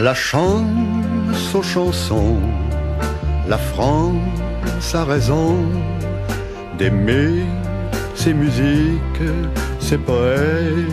La chance aux chansons, la France a raison d'aimer ses musiques, ses poèmes.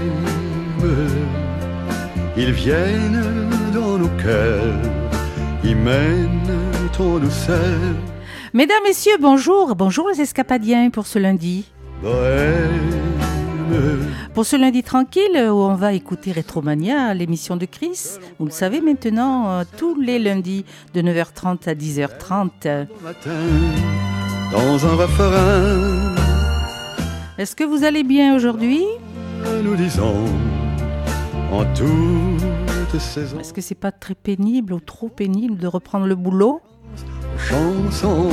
Ils viennent dans nos cœurs, ils mènent en douceur. Mesdames, Messieurs, bonjour. Bonjour les escapadiens pour ce lundi. Bohème. Pour ce lundi tranquille où on va écouter Retromania, l'émission de Chris. Vous le savez maintenant, tous les lundis de 9h30 à 10h30. Matin, dans un refrain, Est-ce que vous allez bien aujourd'hui? nous disons en toute saison. Est-ce que c'est pas très pénible ou trop pénible de reprendre le boulot? Chanson.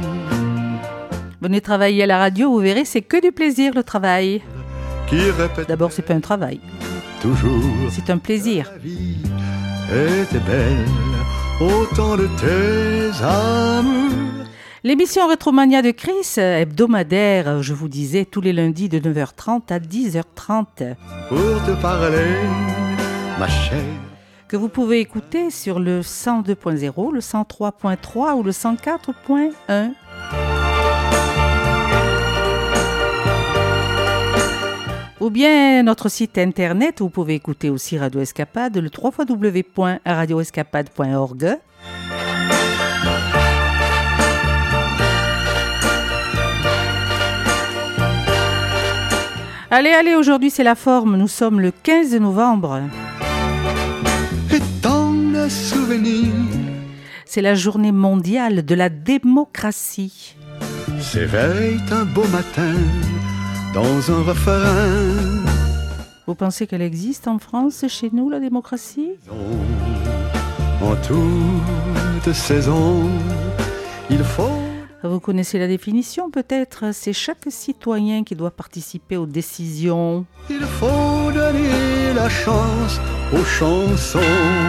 Venez travailler à la radio, vous verrez, c'est que du plaisir le travail. Qui répète D'abord, c'est pas un travail, toujours. c'est un plaisir. La vie était belle, autant de tes amours. L'émission Retromania de Chris, hebdomadaire, je vous disais, tous les lundis de 9h30 à 10h30. Pour te parler, ma chère. Que vous pouvez écouter sur le 102.0, le 103.3 ou le 104.1. Ou bien notre site internet où vous pouvez écouter aussi Radio Escapade, le www.radioescapade.org. Allez, aujourd'hui c'est la forme, nous sommes le 15 novembre. Et tant de souvenirs C'est la journée mondiale de la démocratie. s'éveillent un beau matin dans un refrain. Vous pensez qu'elle existe en France, chez nous, la démocratie? En toute saison, il faut. Vous connaissez la définition peut-être? C'est chaque citoyen qui doit participer aux décisions. Il faut donner la chance aux chansons.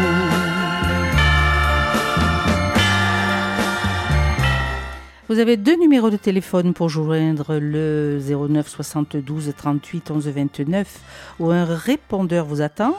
Vous avez deux numéros de téléphone pour joindre le 09 72 38 11 29 où un répondeur vous attend.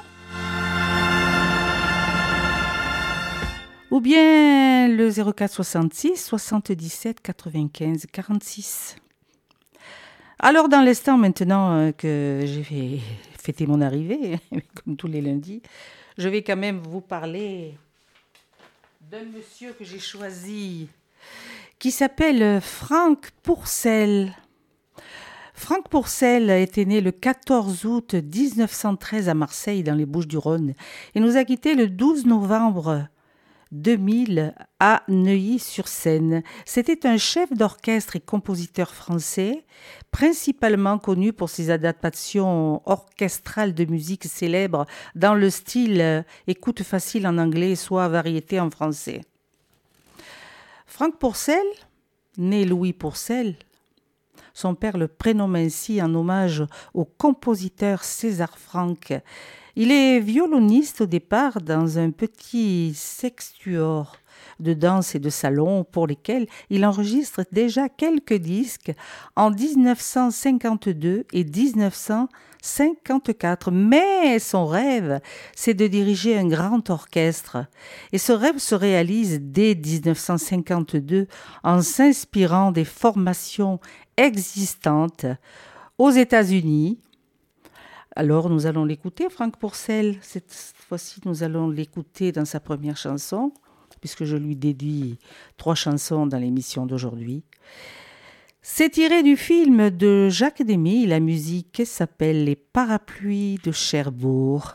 Ou bien le 04 66 77 95 46. Alors dans l'instant maintenant que j'ai fêté mon arrivée, comme tous les lundis, je vais quand même vous parler d'un monsieur que j'ai choisi qui s'appelle Franck Pourcel. Franck Pourcel était né le 14 août 1913 à Marseille, dans les Bouches-du-Rhône, et nous a quittés le 12 novembre 2000 à Neuilly-sur-Seine. C'était un chef d'orchestre et compositeur français, principalement connu pour ses adaptations orchestrales de musique célèbres dans le style écoute facile en anglais, soit variété en français. Franck Pourcel, né Louis Pourcel, son père le prénomme ainsi en hommage au compositeur César Franck. Il est violoniste au départ dans un petit sextuor de danse et de salon pour lesquels il enregistre déjà quelques disques en 1952 et 1954. Mais son rêve, c'est de diriger un grand orchestre. Et ce rêve se réalise dès 1952 en s'inspirant des formations existantes aux États-Unis. Alors nous allons l'écouter, Franck Pourcel. Cette fois-ci, nous allons l'écouter dans sa première chanson, puisque je lui dédie 3 chansons dans l'émission d'aujourd'hui. C'est tiré du film de Jacques Demy. La musique s'appelle Les Parapluies de Cherbourg.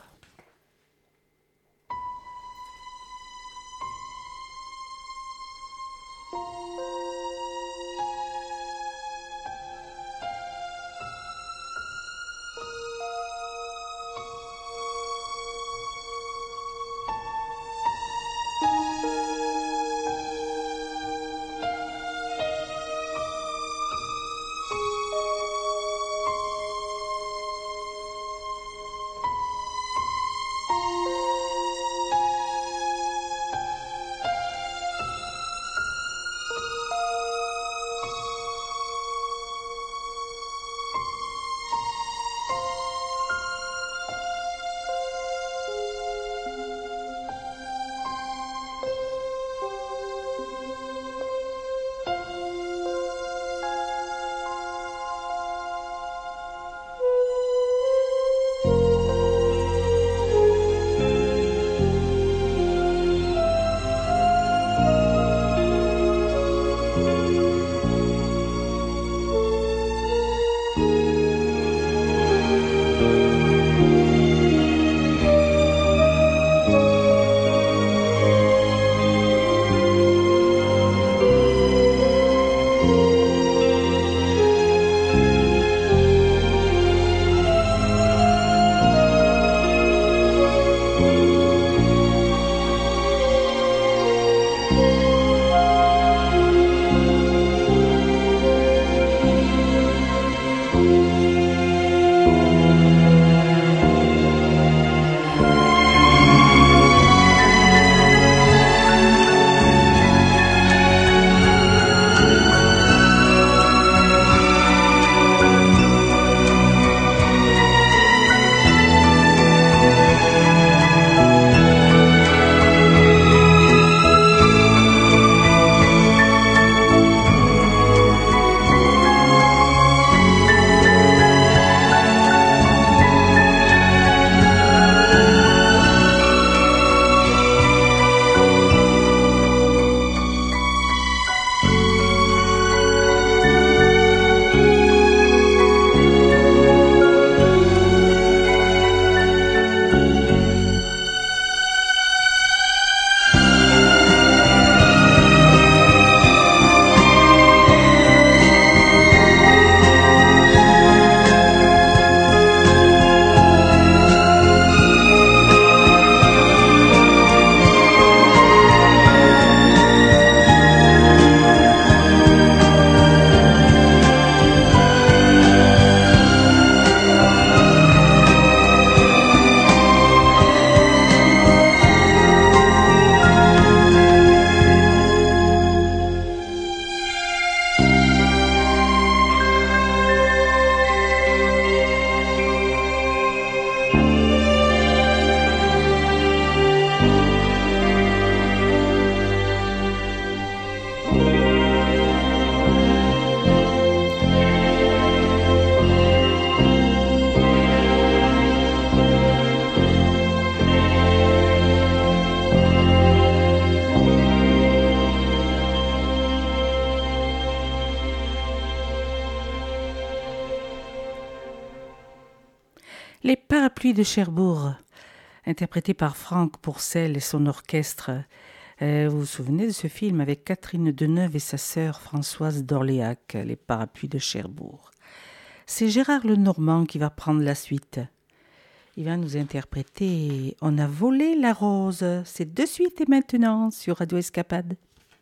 parapluies de Cherbourg, interprété par Franck Pourcel et son orchestre. Vous vous souvenez de ce film avec Catherine Deneuve et sa sœur Françoise d'Orléac, Les parapluies de Cherbourg. C'est Gérard Lenormand qui va prendre la suite. Il va nous interpréter « On a volé la rose ». C'est de suite et maintenant sur Radio Escapade.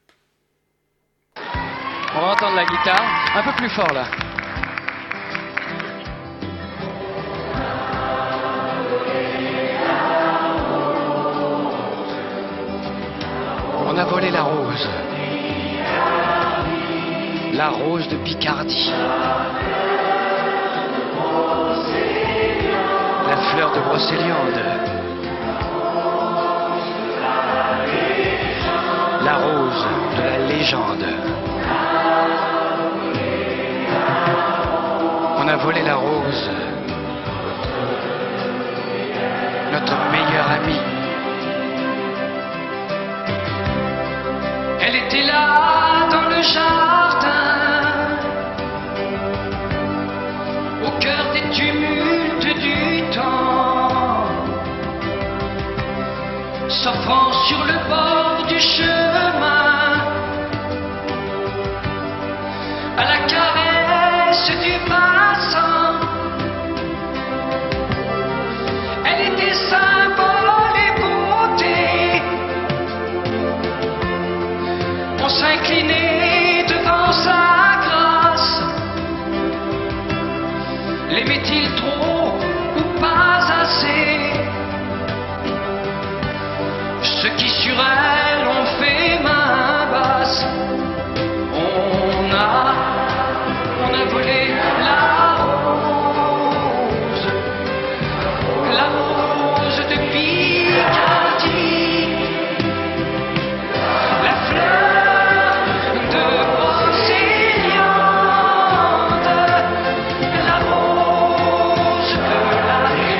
On va entendre la guitare un peu plus fort là. On a volé la rose de Picardie, la fleur de Brocéliande, la rose de la légende. On a volé la rose, notre meilleure amie. Elle était là dans le jardin, au cœur des tumultes du temps, s'offrant sur le bord du chemin, à la caresse du passant. Elle était symbole et beauté. On s'inclinait devant sa grâce. L'aimait-il trop ou pas assez? Ceux qui sur elle ont fait main basse. On a volé la rose de Picardie, la fleur de Brocéliande, la rose de la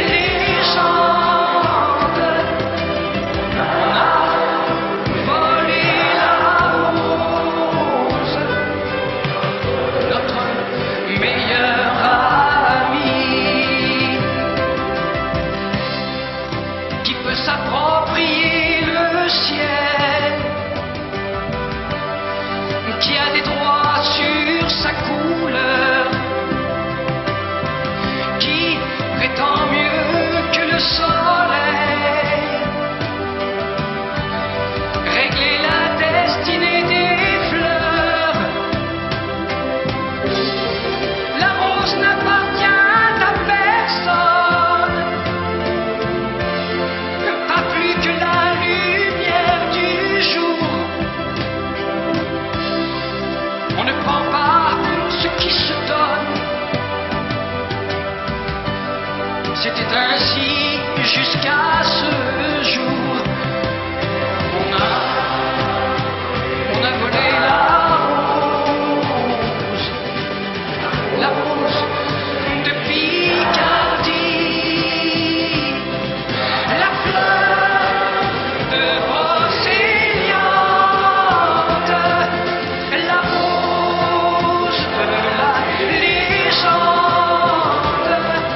légende. On a volé la rose, notre meilleur ami. Qui peut s'approprier le ciel, qui a des droits sur sa couleur, qui prétend mieux que le soleil régler la destinée des fleurs. La rose n'appartient à personne, pas plus que la lumière du jour. On ne prend pas ce qui se donne. C'était ainsi jusqu'à ce jour. On a volé la rose de Picardie, la fleur de Brocéliande, la rose de la légende.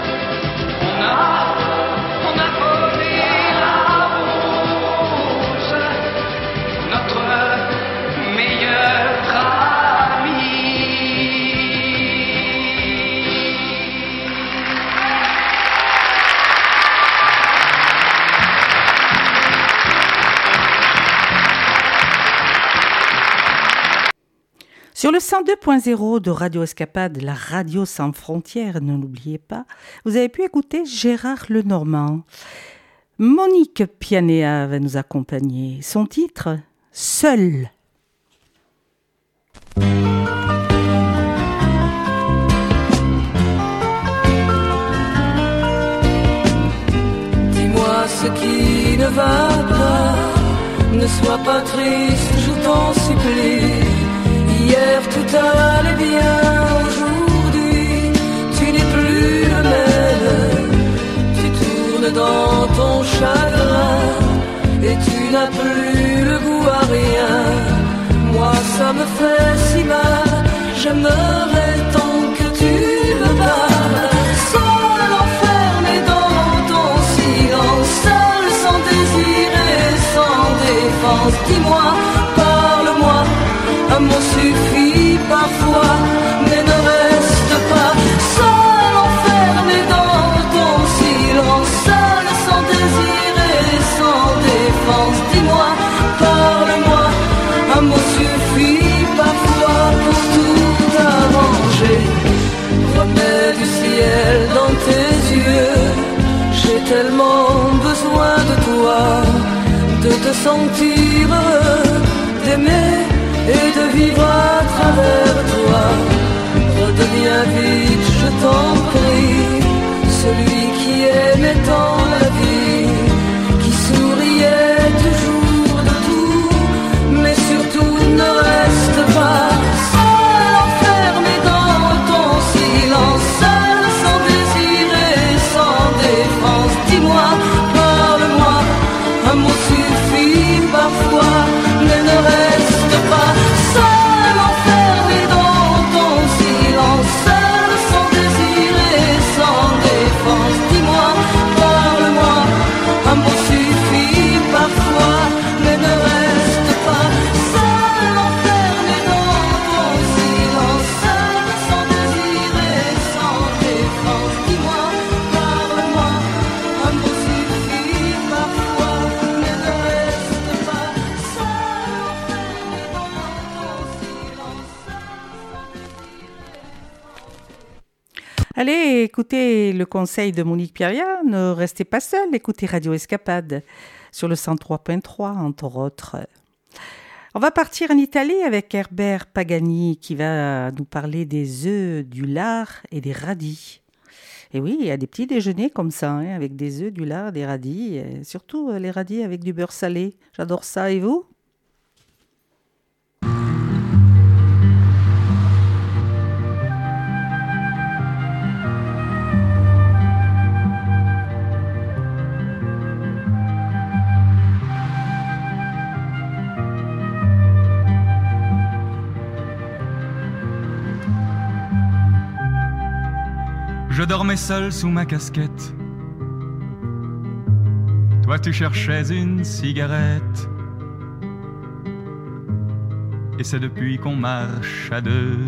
On a volé la rose, notre meilleur ami. Sur le 102.0 de Radio Escapade, la radio sans frontières, ne l'oubliez pas, vous avez pu écouter Gérard Lenormand. Monique Pianéa va nous accompagner. Son titre, Seul. Dis-moi ce qui ne va pas, ne sois pas triste, je t'en supplie. Hier tout allait bien, aujourd'hui tu n'es plus le même. Tu tournes dans ton chagrin et tu n'as plus le goût à rien. Moi ça me fait si mal, j'aimerais tant que tu me parles. Seul enfermé dans dis-moi, parle-moi. Un mot suffit parfois, mais ne reste pas seul enfermé dans ton silence, seul sans désir et sans défense. Dis-moi, parle-moi. Un mot suffit parfois pour tout arranger. Remets du ciel dans tes yeux. J'ai tellement besoin de toi, de te sentir heureux, d'aimer et de vivre à travers toi. Redeviens vite, je t'en prie, celui qui aimait tant la vie, qui souriait toujours de tout, mais surtout ne reste pas seul enfermé dans ton silence, seul sans désir et sans défense. Dis-moi, parle-moi, un mot suffit parfois, mais ne reste pas seul enfermé dans ton silence, seul sans désir et sans défense. Dis-moi, parle-moi, un mot suffit parfois, mais ne reste pas seul enfermé dans ton silence, seul sans désir et sans défense. Dis-moi, parle-moi, un mot suffit parfois, mais ne reste pas seul enfermé dans ton silence, Allez, écoutez le conseil de Monique Pierria, ne restez pas seul, écoutez Radio Escapade sur le 103.3 entre autres. On va partir en Italie avec Herbert Pagani qui va nous parler des œufs, du lard et des radis. Et oui, il y a des petits déjeuners comme ça, hein, avec des œufs, du lard, des radis, et surtout les radis avec du beurre salé. J'adore ça, et vous ? Je dormais seul sous ma casquette. Toi tu cherchais une cigarette. Et c'est depuis qu'on marche à deux.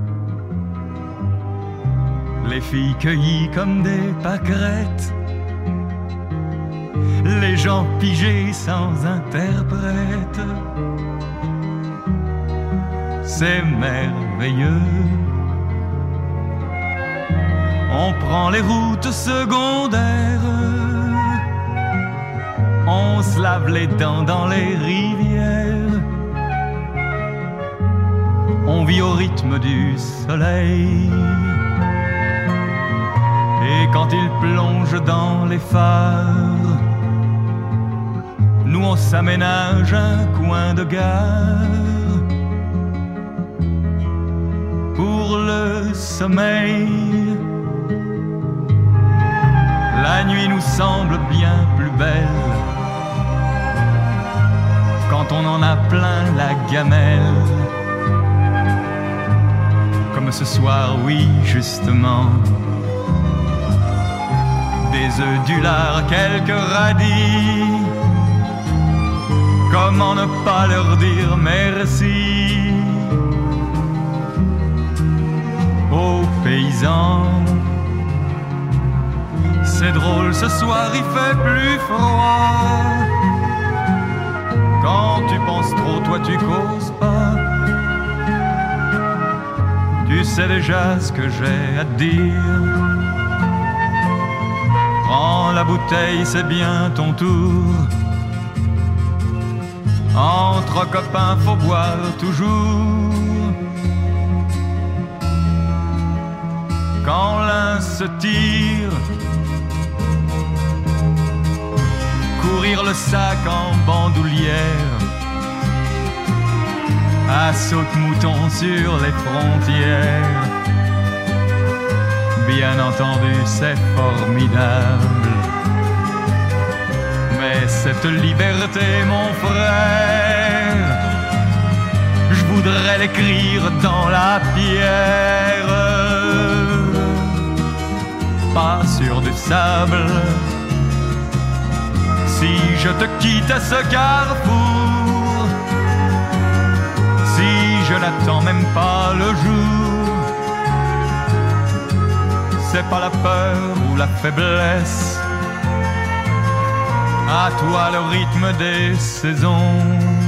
Les filles cueillies comme des pâquerettes. Les gens pigés sans interprète. C'est merveilleux. On prend les routes secondaires. On se lave les dents dans les rivières. On vit au rythme du soleil. Et quand il plonge dans les phares, nous on s'aménage un coin de gare pour le sommeil. La nuit nous semble bien plus belle quand on en a plein la gamelle. Comme ce soir, oui, justement. Des œufs, du lard, quelques radis. Comment ne pas leur dire merci aux paysans. C'est drôle, ce soir il fait plus froid. Quand tu penses trop, toi tu causes pas. Tu sais déjà ce que j'ai à te dire. Prends la bouteille, c'est bien ton tour. Entre copains, faut boire toujours. Quand l'un se tire, courir le sac en bandoulière, à saute-mouton sur les frontières. Bien entendu, c'est formidable. Mais cette liberté, mon frère, je voudrais l'écrire dans la pierre. Pas sur du sable. Si je te quitte à ce carrefour, c'est pas la peur ou la faiblesse. À toi le rythme des saisons,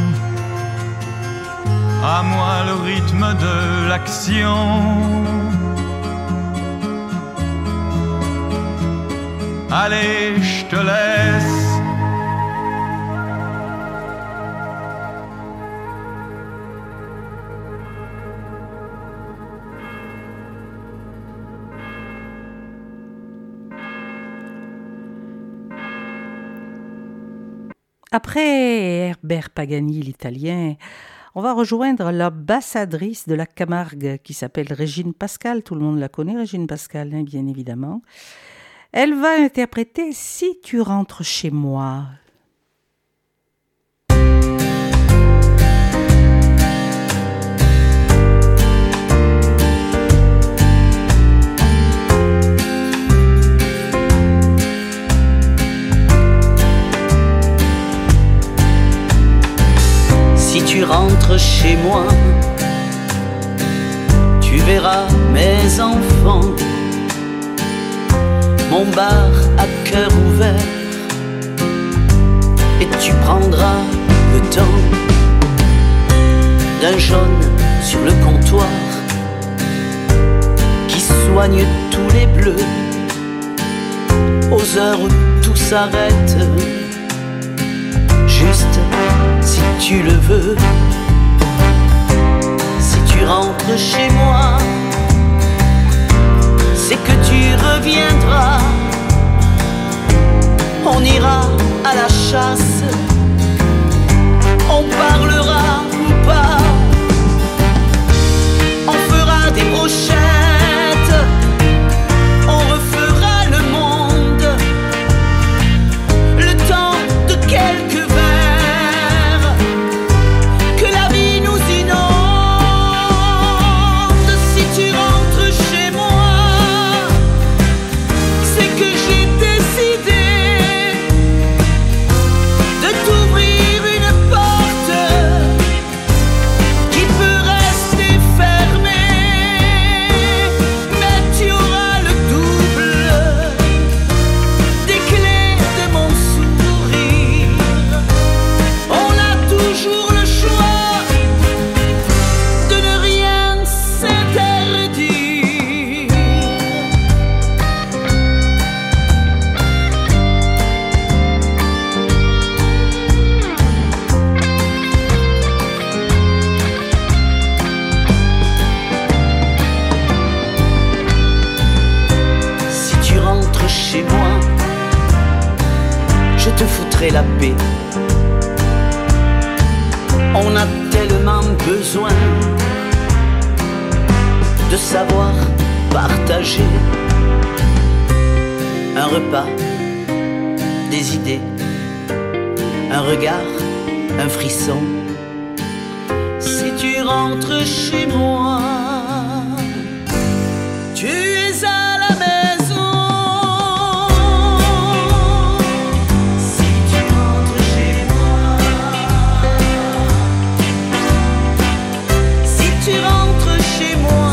à moi le rythme de l'action. Allez, je te laisse. Après Herbert Pagani, l'italien, on va rejoindre l'ambassadrice de la Camargue qui s'appelle Régine Pascal. Tout le monde la connaît, Régine Pascal, hein, bien évidemment. Elle va interpréter « Si tu rentres chez moi ». Si tu rentres chez moi, tu verras mes enfants, mon bar à cœur ouvert, et tu prendras le temps d'un jaune sur le comptoir qui soigne tous les bleus aux heures où tout s'arrête. Juste si tu le veux, si tu rentres chez moi, c'est que tu reviendras. On ira à la chasse, on parlera ou pas, on fera des brochettes, on refera le monde, le temps de quelques verres, que la vie nous inonde. Si tu rentres chez moi, c'est que j'ai décidé de t'ouvrir une porte qui peut rester fermée, mais tu auras le double des clés de mon sourire. On a toujours le choix de ne rien s'interdire. Si tu rentres chez moi, je te foutrai la paix. On a tellement besoin de savoir partager un repas, des idées, un regard, un frisson. Si tu rentres chez moi, tu es à la maison. Si tu rentres chez moi, si tu rentres chez moi,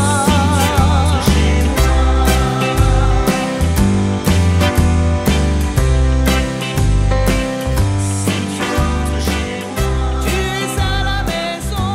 si tu rentres chez moi, tu es à la maison.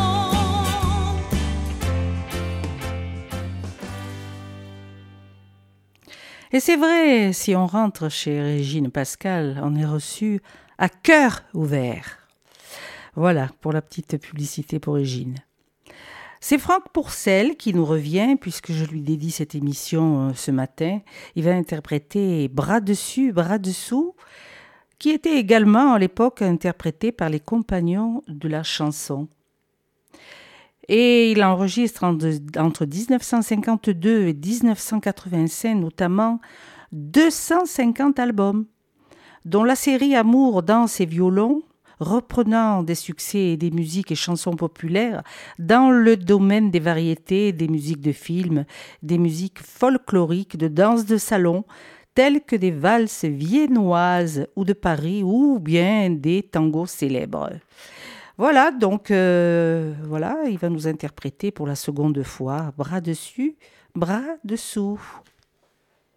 Et c'est vrai, si on rentre chez Régine Pascal, on est reçu à cœur ouvert. Voilà, pour la petite publicité pour Régine. C'est Franck Pourcel qui nous revient, puisque je lui dédie cette émission ce matin. Il va interpréter Bras dessus, bras dessous, qui était également à l'époque interprété par les compagnons de la chanson. Et il enregistre entre 1952 et 1985 notamment 250 albums, dont la série Amour, danse et violon, reprenant des succès et des musiques et chansons populaires dans le domaine des variétés, des musiques de films, des musiques folkloriques, de danse de salon, telles que des valses viennoises ou de Paris ou bien des tangos célèbres. Voilà, donc voilà, il va nous interpréter pour la seconde fois Bras dessus, bras dessous.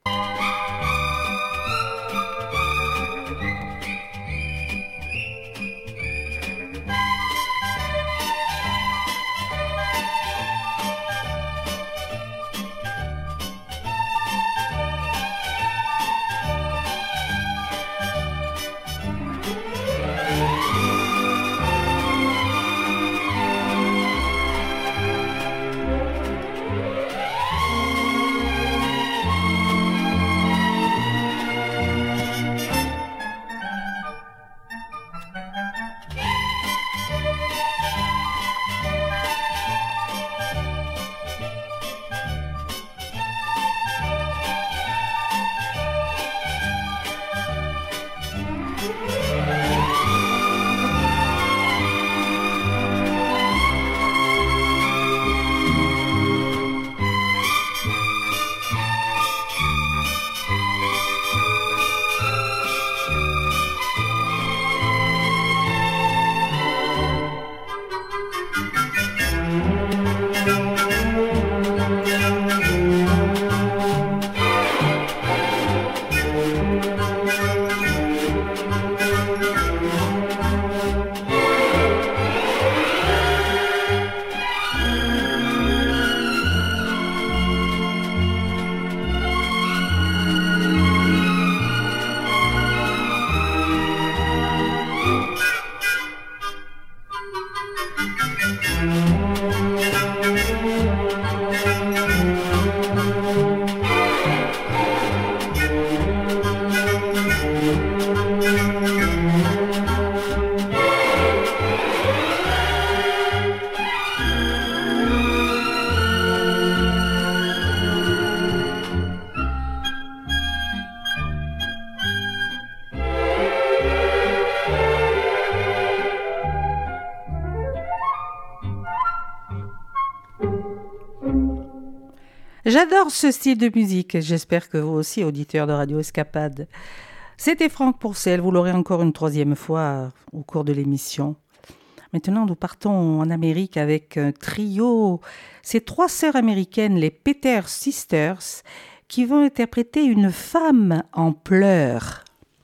J'adore ce style de musique. J'espère que vous aussi, auditeurs de Radio Escapade. C'était Franck Pourcel. Vous l'aurez encore une troisième fois au cours de l'émission. Maintenant, nous partons en Amérique avec un trio. Ces trois sœurs américaines, les Peter Sisters, qui vont interpréter une femme en pleurs.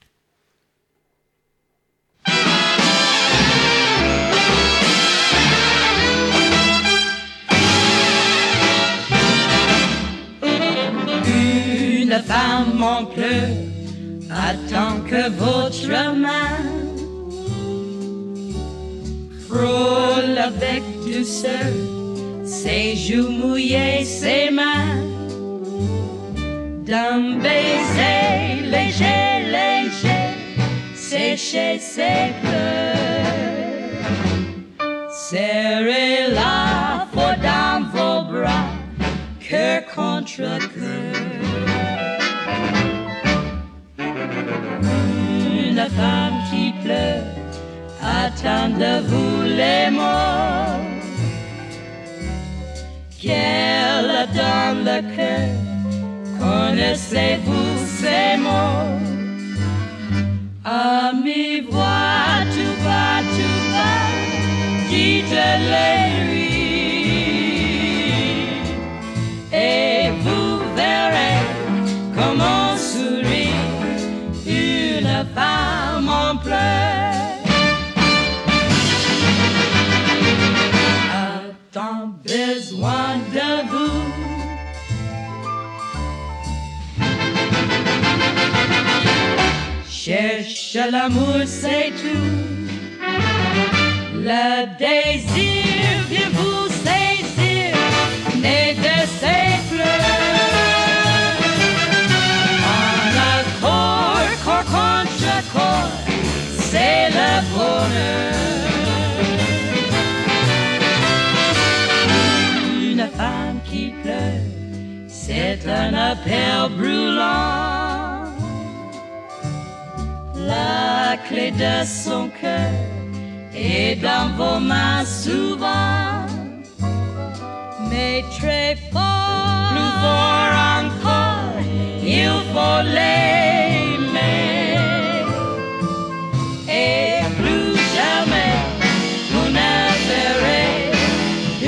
Une femme en pleurs attend que votre main frôle avec douceur ses joues mouillées, ses mains d'un baiser léger, léger, sécher ses pleurs. Serrez-la fort dans vos bras, cœur contre cœur. Une femme qui pleure attend de vous les mots qu'elle a dans le cœur. Connaissez-vous ces mots? Ami, vois-tu, dites-les-lui et vous verrez comment sourit une femme en pleurs. A-t-on besoin de vous? Cherche l'amour, c'est tout. Le désir vient vous saisir, né de ses pleurs. En accord, corps contre corps, c'est le bonheur. Une femme qui pleure, c'est un appel brûlant. La clé de son cœur est dans vos mains souvent, mais très fort, plus fort encore, il faut l'aimer. Et plus jamais vous ne verrez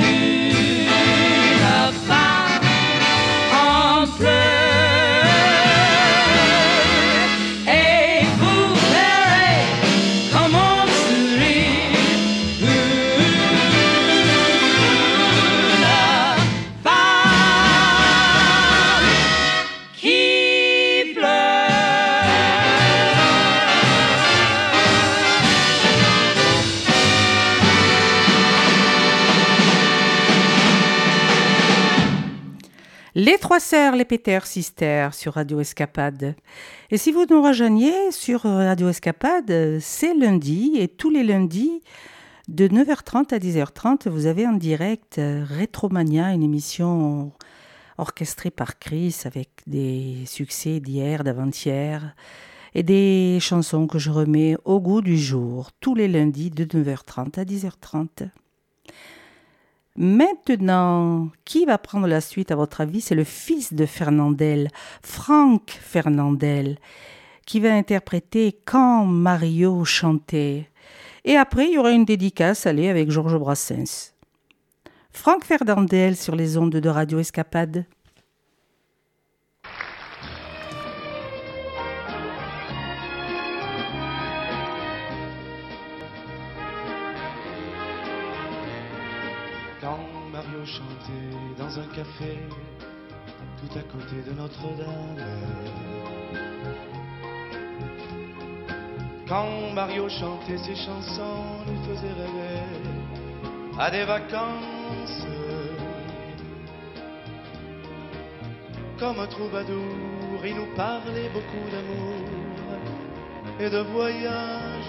une femme en pleurs. Les Trois Sœurs, les Péter Sisters sur Radio Escapade. Et si vous nous rejoignez sur Radio Escapade, c'est lundi et tous les lundis de 9h30 à 10h30, vous avez en direct Rétromania, une émission orchestrée par Chris avec des succès d'hier, d'avant-hier et des chansons que je remets au goût du jour tous les lundis de 9h30 à 10h30. Maintenant, qui va prendre la suite à votre avis? C'est le fils de Fernandel, Franck Fernandel, qui va interpréter Quand Mario chantait. Et après, il y aura une dédicace, allez, avec Georges Brassens. Franck Fernandel sur les ondes de Radio Escapade. Chanter dans un café tout à côté de Notre-Dame. Quand Mario chantait ses chansons, nous faisait rêver à des vacances. Comme un troubadour, il nous parlait beaucoup d'amour et de voyage.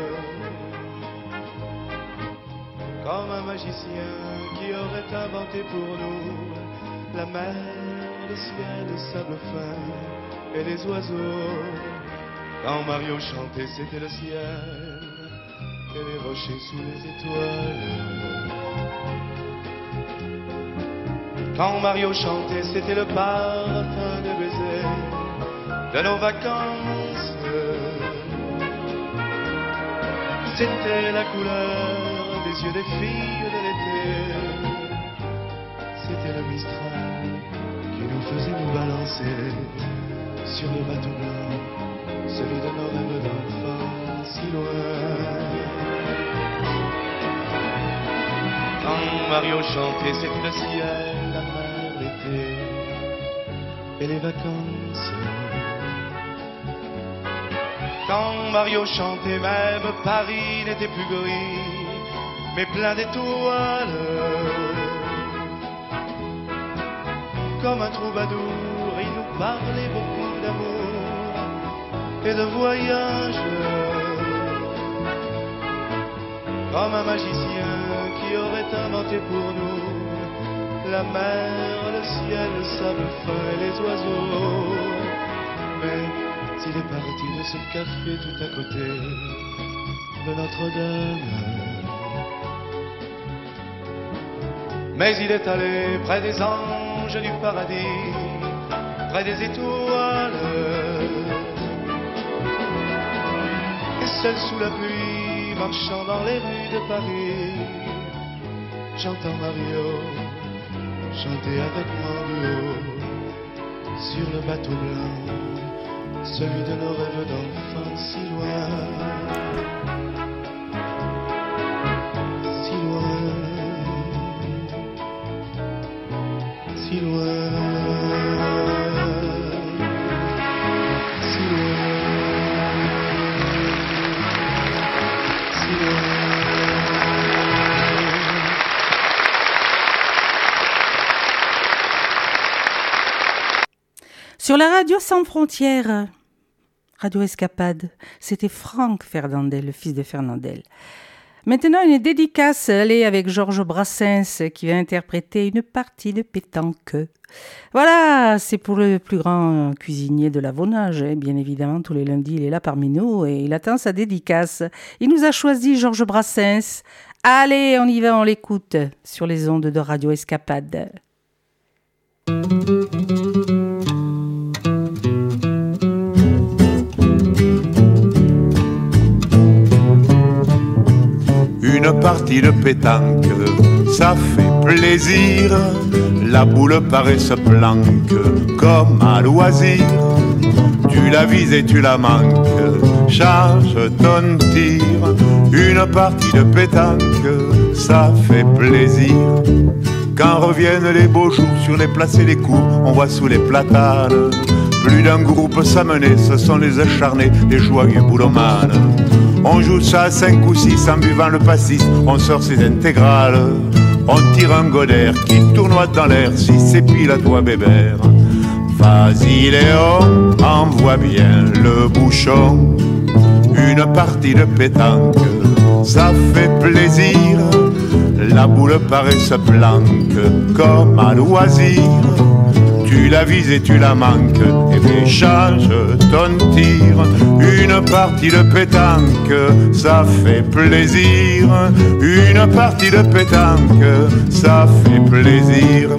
Comme un magicien qui aurait inventé pour nous la mer, le ciel, le sable fin et les oiseaux. Quand Mario chantait, c'était le ciel et les rochers sous les étoiles. Quand Mario chantait, c'était le parfum des baisers de nos vacances. C'était la couleur des yeux des filles de l'été. C'était le Mistral qui nous faisait nous balancer sur le bateau blanc, celui de nos rêves d'enfants si loin. Quand Mario chantait, c'était le ciel, la mer, l'été et les vacances. Quand Mario chantait, même Paris n'était plus gris, mais plein d'étoiles. Comme un troubadour, il nous parlait beaucoup d'amour et de voyage. Comme un magicien qui aurait inventé pour nous la mer, le ciel, le sable fin et les oiseaux. Mais il est parti de ce café tout à côté de Notre-Dame. Mais il est allé près des anges du paradis, près des étoiles. Et seul sous la pluie, marchant dans les rues de Paris, j'entends Mario chanter avec mon duo sur le bateau blanc, celui de nos rêves d'enfants si loin, si loin, si loin, si loin, si loin. Sur la radio sans frontières, Radio Escapade, c'était Franck Fernandel, le fils de Fernandel. Maintenant, une dédicace, allez, avec Georges Brassens, qui va interpréter une partie de pétanque. Voilà, c'est pour le plus grand cuisinier de l'Avonage, bien évidemment, tous les lundis, il est là parmi nous et il attend sa dédicace. Il nous a choisi Georges Brassens. Allez, on y va, on l'écoute sur les ondes de Radio Escapade. Une partie de pétanque, ça fait plaisir. La boule paraît se planque comme à loisir. Tu la vises et tu la manques, charge ton tir. Une partie de pétanque, ça fait plaisir. Quand reviennent les beaux jours sur les places et les coups, on voit sous les platanes plus d'un groupe s'amener, ce sont les acharnés, les joyeux boulomanes. On joue ça à 5 ou 6 en buvant le pastis, on sort ses intégrales. on tire un godaire qui tournoie dans l'air, si c'est pile à toi bébert. Vas-y Léon, envoie bien le bouchon, une partie de pétanque, ça fait plaisir. La boule paraît se planque comme à loisir. Tu la vises et tu la manques, et puis change ton tir. Une partie de pétanque, ça fait plaisir. Une partie de pétanque, ça fait plaisir.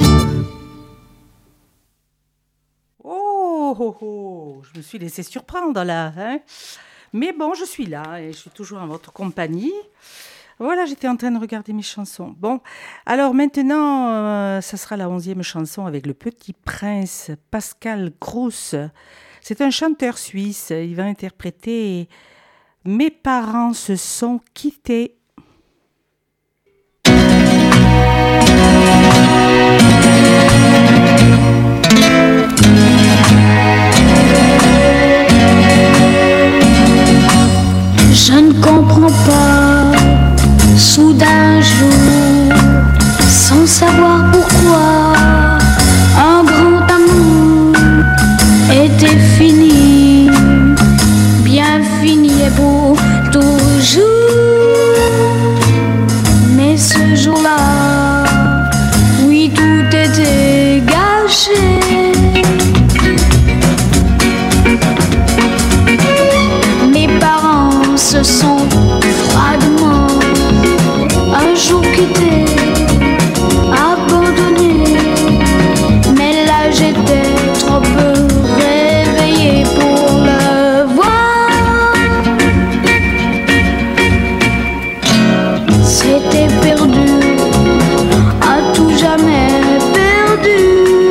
Oh, je me suis laissé surprendre là, hein. Mais bon, je suis là et je suis toujours en votre compagnie. Voilà, j'étais en train de regarder mes chansons. Bon, alors maintenant, ça sera la 11e chanson avec le petit prince Pascal Gross. C'est un chanteur suisse. Il va interpréter « Mes parents se sont quittés ». Je ne comprends pas, soudain un jour, sans savoir pourquoi, un grand amour était fini, bien fini et beau toujours. Mais ce jour-là, oui, tout était gâché. Se sont froidement un jour quittés, abandonnés. Mais là j'étais trop peu réveillée pour le voir. C'était perdu, à tout jamais perdu.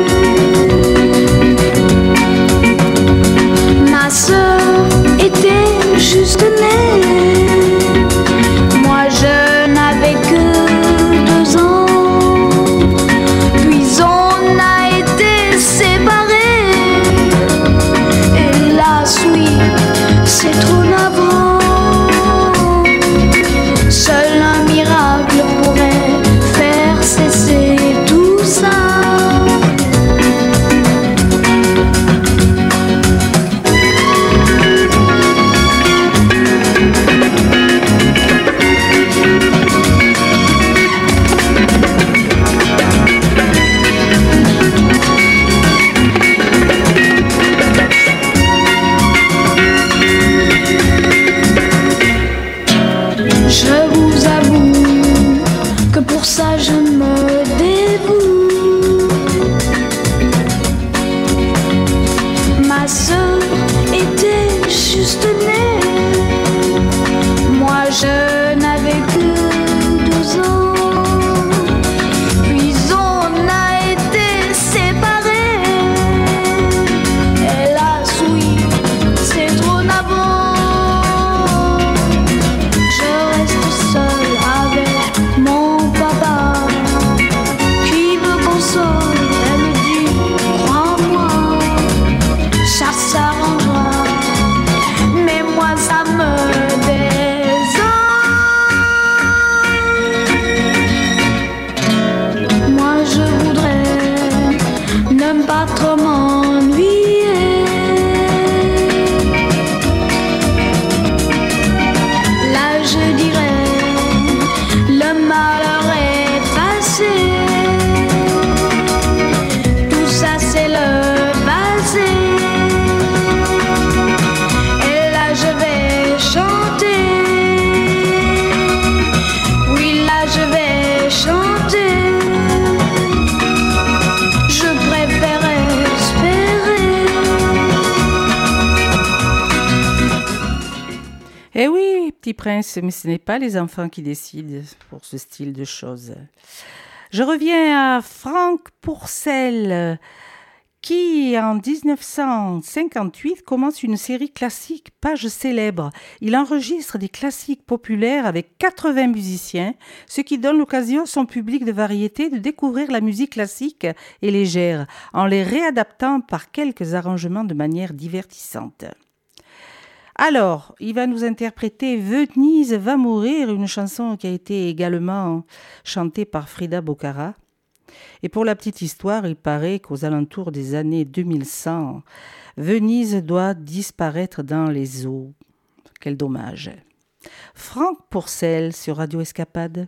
Ma sœur était juste née. Moi je n'avais que 2 ans. Puis on a été séparés. Hélas oui, c'est trop navrant. Seul un miracle pourrait faire cesser tout ça. Pour ça je me dévoue. Ma sœur était juste née. Moi je n'avais que 2 ans. Puis on a été séparés. Hélas oui, c'est trop navrant. Je reste seule avec mon papa qui me console. Elle me dit crois-moi, ça s'arrangera. Mais moi ça me désole. Moi je voudrais ne pas trop m'ennuyer. Là je dirais le malheur est passé. Tout ça c'est le passé. Et là je vais chanter. Oui là je vais chanter. Je préfère espérer. Eh oui, petit prince, mais ce n'est pas les enfants qui décident pour ce style de choses. Je reviens à Franck Pourcel, qui en 1958 commence une série classique, Page célèbre. Il enregistre des classiques populaires avec 80 musiciens, ce qui donne l'occasion à son public de variété de découvrir la musique classique et légère, en les réadaptant par quelques arrangements de manière divertissante. Alors, il va nous interpréter Venise va mourir, une chanson qui a été également chantée par Frida Bocara. Et pour la petite histoire, il paraît qu'aux alentours des années 2100, Venise doit disparaître dans les eaux. Quel dommage. Franck Pourcel sur Radio Escapade.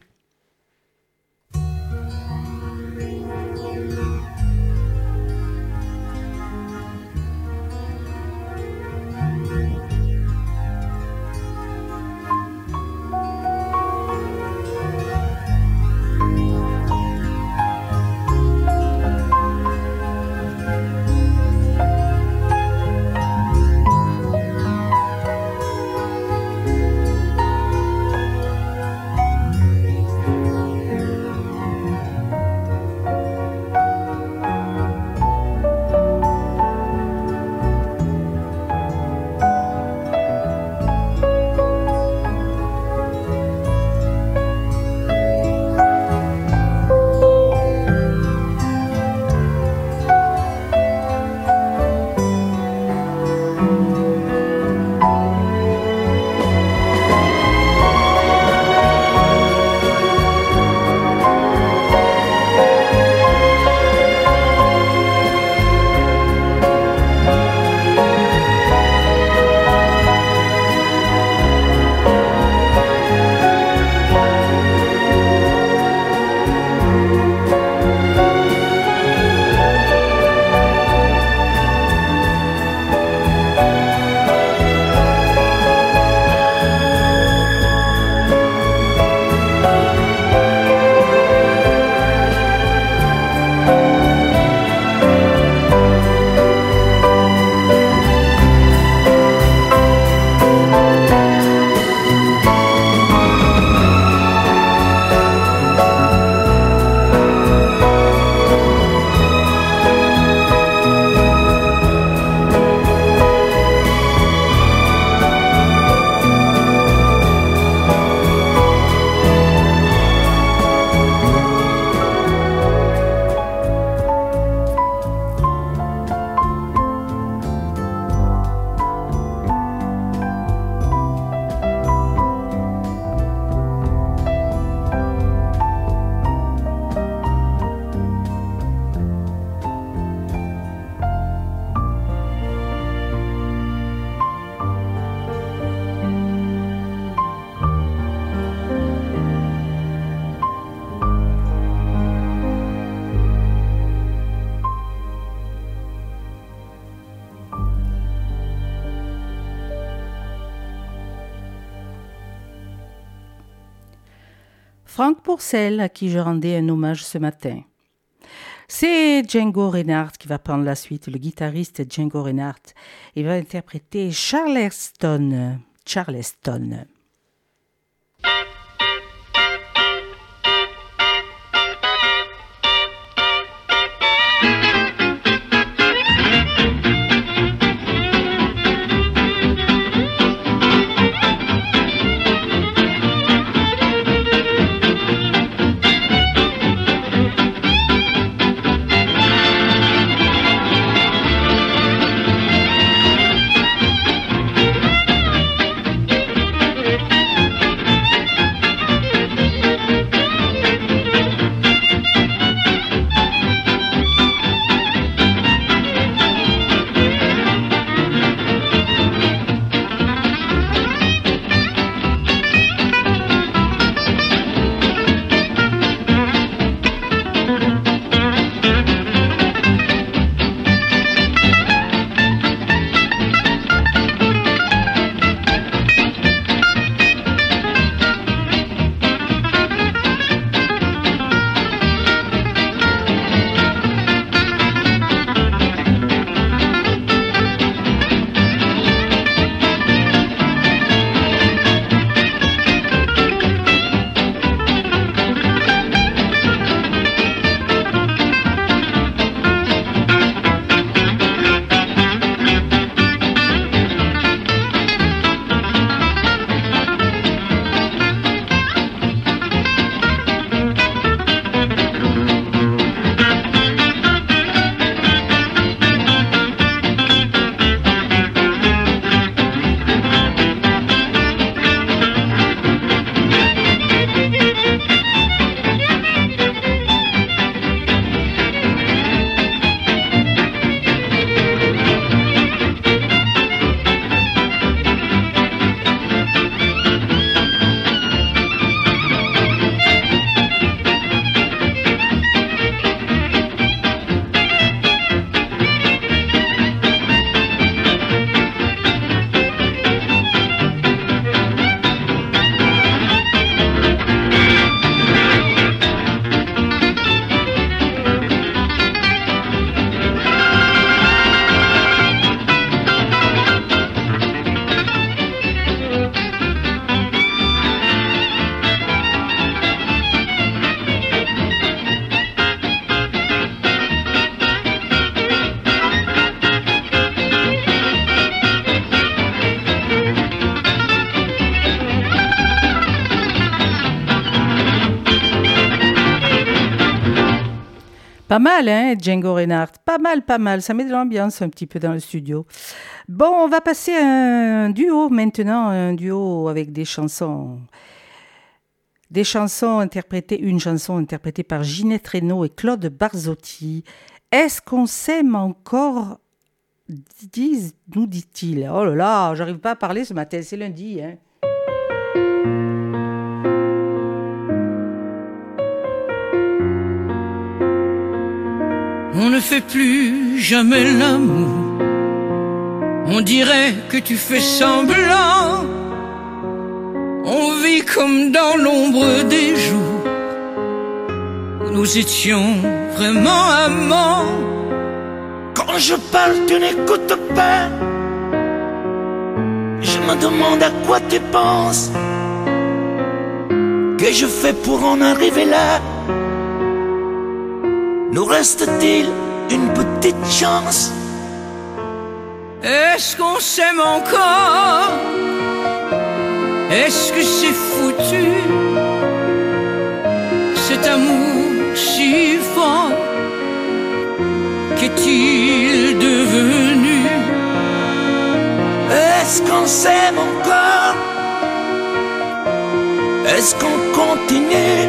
Franck Pourcel, à qui je rendais un hommage ce matin. C'est Django Reinhardt qui va prendre la suite, le guitariste Django Reinhardt. Il va interpréter Charleston. Charleston. Pas mal, hein, Django Reinhardt. Pas mal. Ça met de l'ambiance un petit peu dans le studio. Bon, on va passer à un duo maintenant, un duo avec des chansons. Une chanson interprétée par Ginette Renaud et Claude Barzotti. Est-ce qu'on s'aime encore? Nous dit-il. Oh là là, j'arrive pas à parler ce matin, c'est lundi, hein. On ne fait plus jamais l'amour. On dirait que tu fais semblant. On vit comme dans l'ombre des jours où nous étions vraiment amants. Quand je parle, tu n'écoutes pas. Je me demande à quoi tu penses. Que je fais pour en arriver là? Nous reste-t-il une petite chance? Est-ce qu'on s'aime encore? Est-ce que c'est foutu? Cet amour si fort, qu'est-il devenu? Est-ce qu'on s'aime encore? Est-ce qu'on continue?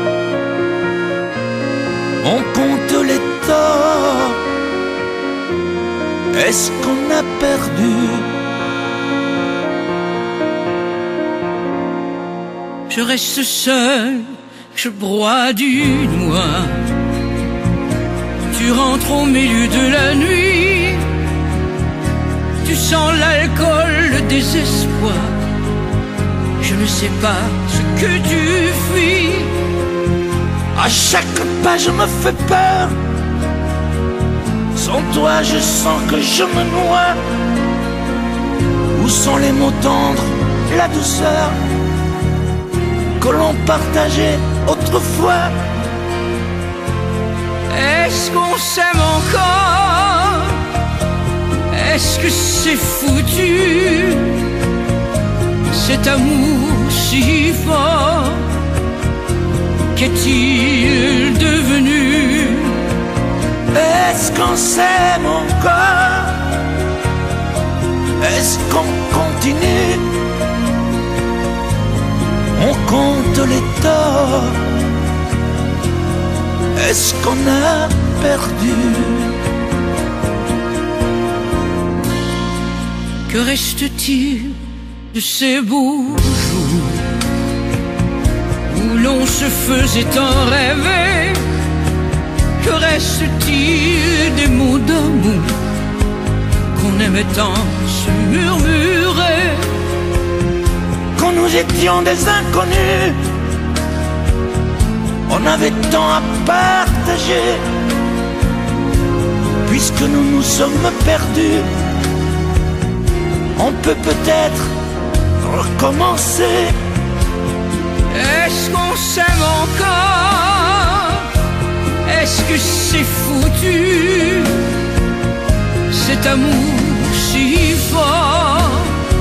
On compte les torts. Est-ce qu'on a perdu? Je reste seul, je broie du noir. Tu rentres au milieu de la nuit. Tu sens l'alcool, le désespoir. Je ne sais pas ce que tu fuis. À chaque pas je me fais peur. Sans toi je sens que je me noie. Où sont les mots tendres, la douceur que l'on partageait autrefois? Est-ce qu'on s'aime encore? Est-ce que c'est foutu? Cet amour si fort, qu'est-il devenu? Est-ce qu'on s'aime encore? Est-ce qu'on continue? On compte les torts. Est-ce qu'on a perdu? Que reste-t-il de ces beaux jours où l'on se faisait en rêver? Que reste-t-il des mots d'amour qu'on aimait tant se murmurer? Quand nous étions des inconnus, on avait tant à partager. Puisque nous nous sommes perdus, on peut peut-être recommencer. Est-ce qu'on s'aime encore? Est-ce que c'est foutu? Cet amour si fort,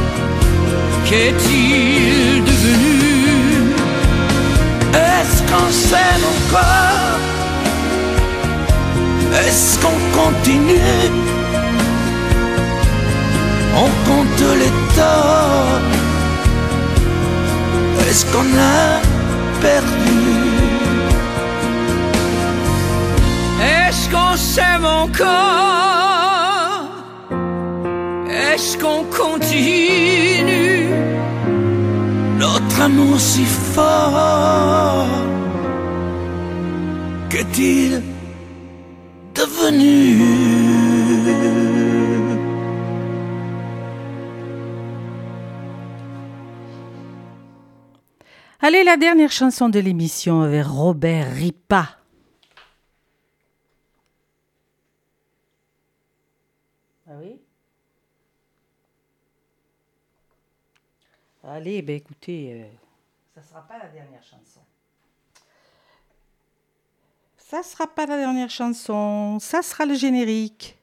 qu'est-il devenu? Est-ce qu'on s'aime encore? Est-ce qu'on continue? On compte les torts. Est-ce qu'on a perdu? Est-ce qu'on s'aime encore? Est-ce qu'on continue? Notre amour si fort, qu'est-il devenu? Allez, la dernière chanson de l'émission avec Robert Ripa. Ah oui? Allez, ben écoutez, ça ne sera pas la dernière chanson. Ça ne sera pas la dernière chanson, ça sera le générique.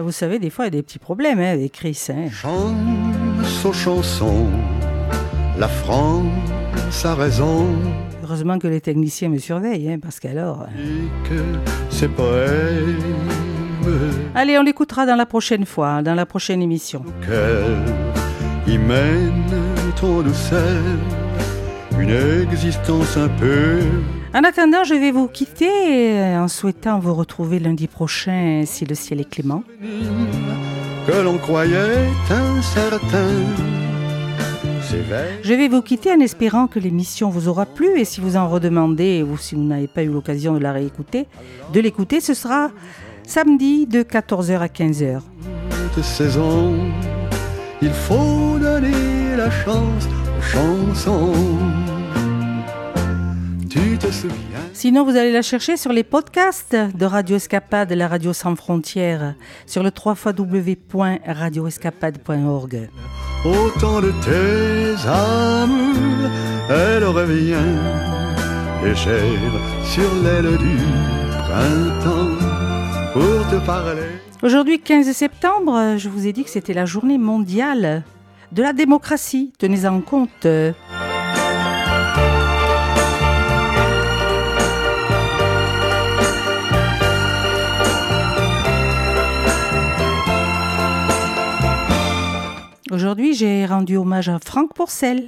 Vous savez, des fois, il y a des petits problèmes avec Chris. Chance aux chansons, la France a raison. Heureusement que les techniciens me surveillent, parce qu'alors... C'est poème. Allez, on l'écoutera dans la prochaine fois, dans la prochaine émission. Cœur y mène ton douceur, une existence un peu... En attendant, je vais vous quitter en souhaitant vous retrouver lundi prochain si le ciel est clément. Que l'on croyait incertain. Je vais vous quitter en espérant que l'émission vous aura plu et si vous en redemandez ou si vous n'avez pas eu l'occasion de la réécouter, de l'écouter, ce sera samedi de 14h à 15h. De saison, il faut donner la chance aux chansons. Tu te souviens? Sinon, vous allez la chercher sur les podcasts de Radio Escapade, la radio sans frontières, sur le www.radioescapade.org. Autant de tes amours, elle revient légère sur l'aile du printemps pour te parler. Aujourd'hui, 15 septembre, je vous ai dit que c'était la journée mondiale de la démocratie. Tenez-en compte. Aujourd'hui, j'ai rendu hommage à Franck Pourcel.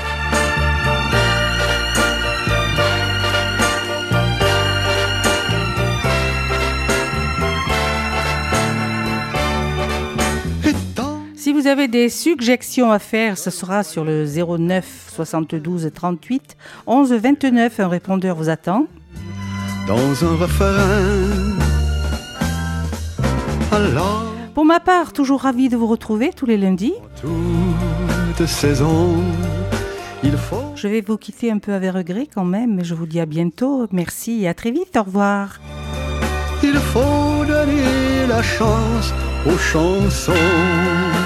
Si vous avez des suggestions à faire, ce sera sur le 09 72 38 11 29. Un répondeur vous attend. Dans un refrain. Alors. Pour ma part, toujours ravi de vous retrouver tous les lundis. Toute saison, il faut... Je vais vous quitter un peu avec regret quand même, mais je vous dis à bientôt. Merci et à très vite. Au revoir. Il faut donner la chance aux chansons.